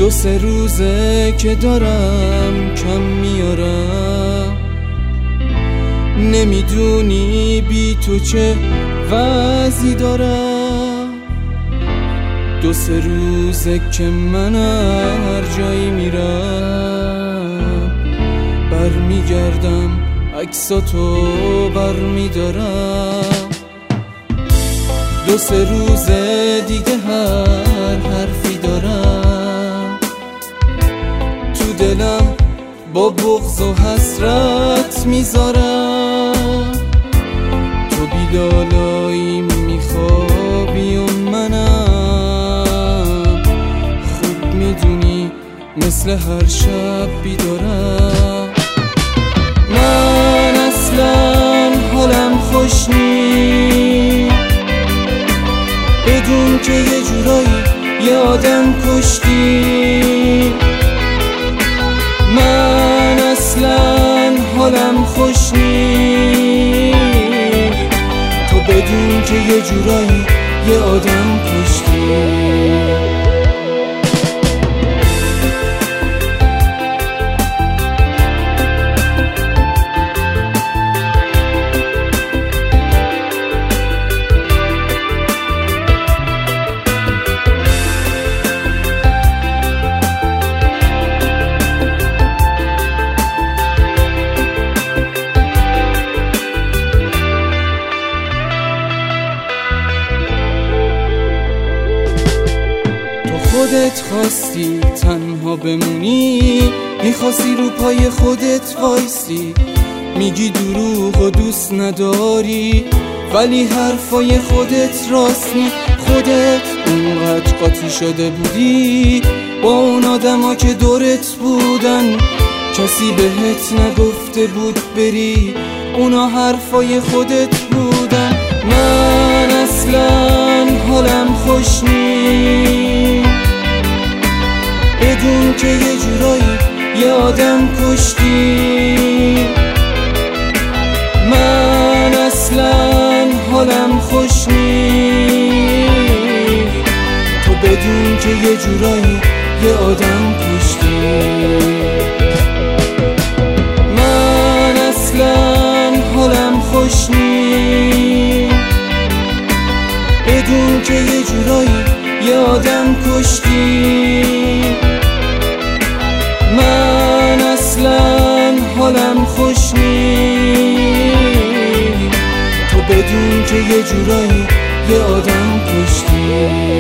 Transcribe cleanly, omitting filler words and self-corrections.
2-3 روزه که دارم کم میارم، نمیدونی بی تو چه وضعی دارم. 2-3 روزه که من هر جایی میرم برمیگردم عکساتو برمیدارم. 2-3 روزه دیگه هر حرفی دارم تو دلم با بغض و حسرت میذارم. تو بیلالایی میخوابی و منم خوب میدونی مثل هر شب بیدارم. من اصلا حالم خوش نی بدون که یه جورایی یه آدم کشتی. من اصلا حالم خوش نی تو بدون که یه جورایی یه آدم کشتی. خودت خواستی تنها بمونی، میخواستی رو پای خودت وایسی، میگی دروغ و دوست نداری ولی حرفای خودت راست نی. خودت اونقدر قاطی شده بودی با اون آدما که دورت بودن، کسی بهت نگفته بود بری، اونا حرفای خودت بودن. من اصلا حالم خوش نی بدون که یه جورایی یه آدم کشتی. من اصلا حالم خوش نی تو بدون که یه جورایی یه آدم کشتی. من اصلا حالم خوش نی بدون که یه جورایی یه آدم کشتی. من اصلا حالم خوش نی تو بدون که یه جورایی یه آدم کشتی.